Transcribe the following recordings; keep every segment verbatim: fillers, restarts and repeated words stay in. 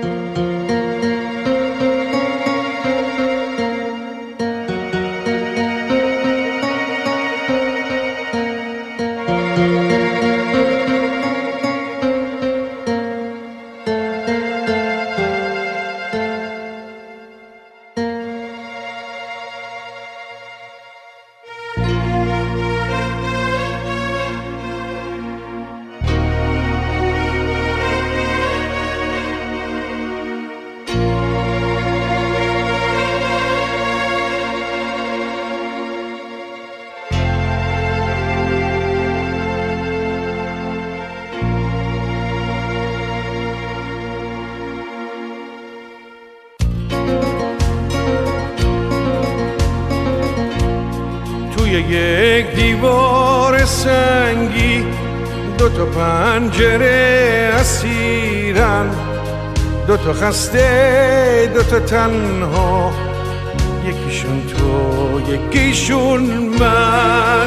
یک دیوار سنگی دو تا پنجره اسیرن، دو تا خسته دو تا تنها، یکیشون تو یکیشون من.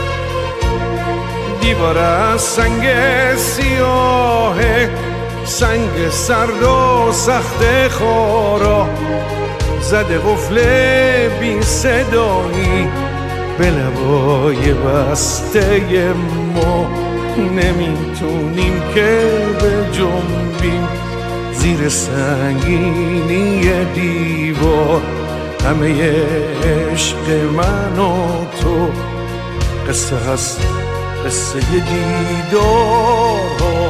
دیوار از سنگ سیاهه، سنگ سرد و سخت خارا، زده قفل بی صدایی به لبای بسته ما. نمیتونیم که بجنبیم زیر سنگینی دیوار، همه عشق من و تو قصه هست، قصه دیدار.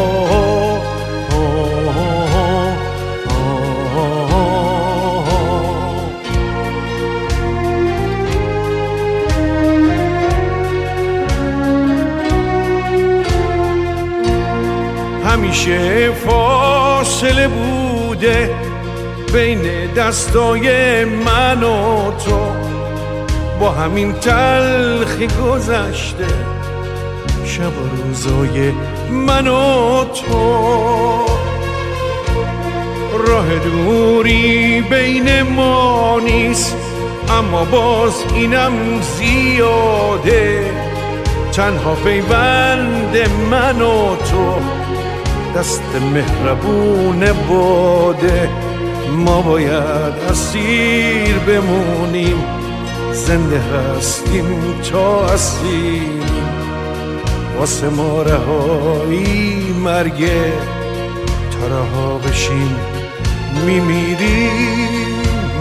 همیشه فاصله بوده بین دستای من و تو، با همین تلخی گذشته شب و روزای من و تو. راه دوری بین ما نیست، اما باز اینم زیاده، تنها پیوند من و تو دست مهربون باده. ما باید اسیر بمونیم، زنده هستیم تا اسیریم، واسه ما رهایی مرگه، تا رها بشیم میمیریم.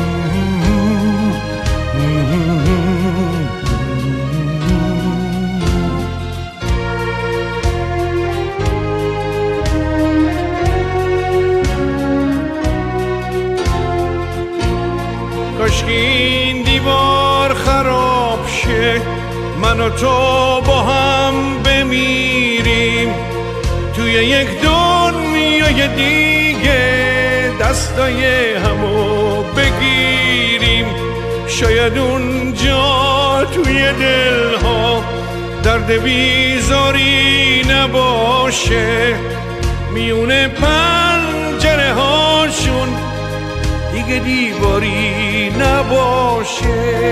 کاشکی این دیوار خراب شه، من و تو با هم بمیریم توی یک دنیای دیگه، دستای همو بگیریم. شاید اونجا توی دلها درد بیزاری نباشه، میونه پنجره هاشون دیگه دیواری نباشه.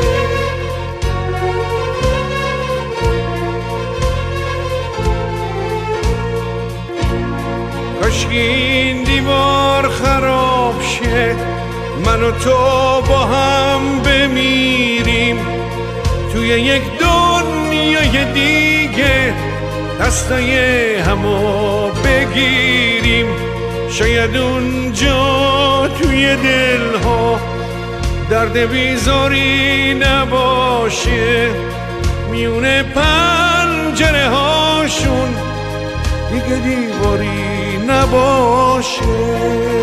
کاشکی این دیوار خراب شه، من و تو با هم بمیریم توی یک دنیای دیگه، دستای همو بگیریم. شاید اونجا توی دلها درد بیزاری نباشه، میونه پنجره هاشون دیگه دیواری نباشه.